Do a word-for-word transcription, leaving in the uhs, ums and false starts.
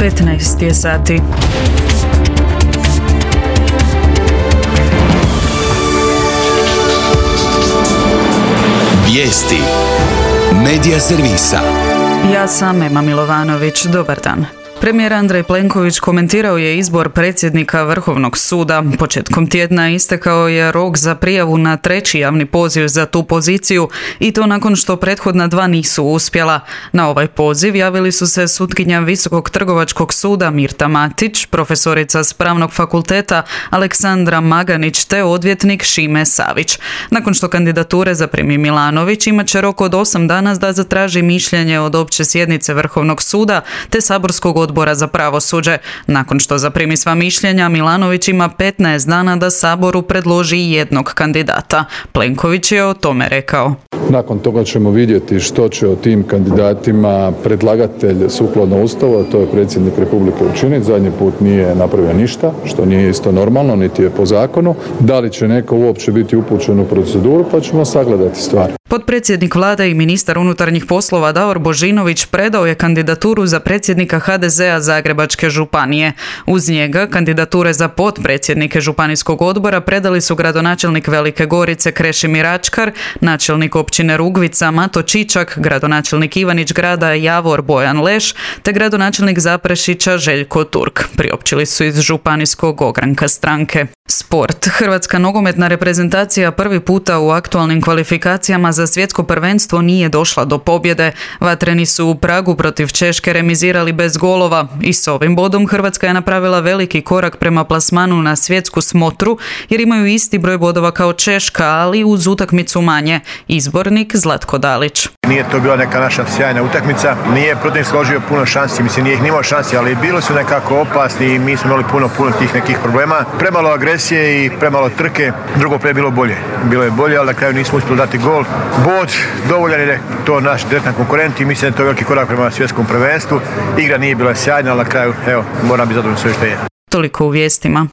petnaest je sati. Vijesti Medija servisa. Ja sam Ema Milovanović. Dobar dan. Premijer Andrej Plenković komentirao je izbor predsjednika Vrhovnog suda. Početkom tjedna istekao je rok za prijavu na treći javni poziv za tu poziciju i to nakon što prethodna dva nisu uspjela. Na ovaj poziv javili su se sutkinja Visokog trgovačkog suda Mirta Matić, profesorica s Pravnog fakulteta Aleksandra Maganić te odvjetnik Šime Savić. Nakon što kandidature zaprimi Milanović, imat će rok od osam dana da zatraži mišljenje od opće sjednice Vrhovnog suda te saborskog odbora Odbora za pravosuđe. Nakon što zaprimi sva mišljenja, Milanović ima petnaest dana da Saboru predloži jednog kandidata. Plenković je o tome rekao. Nakon toga ćemo vidjeti što će o tim kandidatima predlagatelj sukladno Ustavu, a to je predsjednik Republike, učiniti. Zadnji put nije napravio ništa, što nije isto normalno, niti je po zakonu. Da li će neko uopće biti upućen u proceduru, pa ćemo sagledati stvar. Potpredsjednik vlade i ministar unutarnjih poslova Davor Božinović predao je kandidaturu za predsjednika ha de zea Zagrebačke županije. Uz njega kandidature za potpredsjednike županijskog odbora predali su gradonačelnik Velike Gorice Krešimir Ačkar, načelnik općine Rugvica Mato Čičak, gradonačelnik Ivanić Grada Javor Bojan Leš te gradonačelnik Zaprešića Željko Turk. Priopćili su iz županijskog ogranka stranke. Sport. Hrvatska nogometna reprezentacija prvi puta u aktualnim kvalifikacijama za svjetsko prvenstvo nije došla do pobjede. Vatreni su u Pragu protiv Češke remizirali bez golova i s ovim bodom Hrvatska je napravila veliki korak prema plasmanu na svjetsku smotru jer imaju isti broj bodova kao Češka, ali uz utakmicu manje. Izbornik Zlatko Dalić. Nije to bila neka naša sjajna utakmica, nije protiv složio puno šansi, mislim nije ih nimao šansi, ali bili su nekako opasni i mi smo imali puno, puno tih nekih problema. Premalo agresije i premalo trke, drugo pre je bilo bolje. Bilo je bolje, ali na kraju nismo uspjeli dati gol. Bod, dovoljan je to naš direktan konkurent i mislim da je to veliki korak prema svjetskom prvenstvu. Igra nije bila sjajna, ali na kraju, evo, moram biti zadovoljan sve što je. Toliko u vijestima.